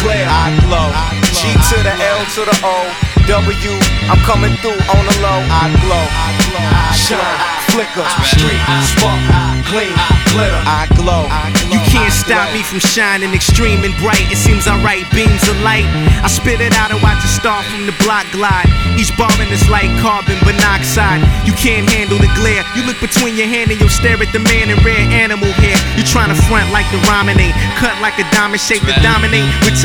clear. I glow. G to the L to the O. W, I'm coming through on the low. I glow. Shine, flicker, street, spark, gleam, glitter. I glow. You can't stop me from shining extreme and bright. It seems I write beams of light. I spit it out and watch it start from the block glide. Each bombing is like carbon monoxide. You can't handle the glare. You look between your hand and you'll stare at the man in rare animal hair. You trying to front like the ramen ain't cut like a diamond shape to dominate. With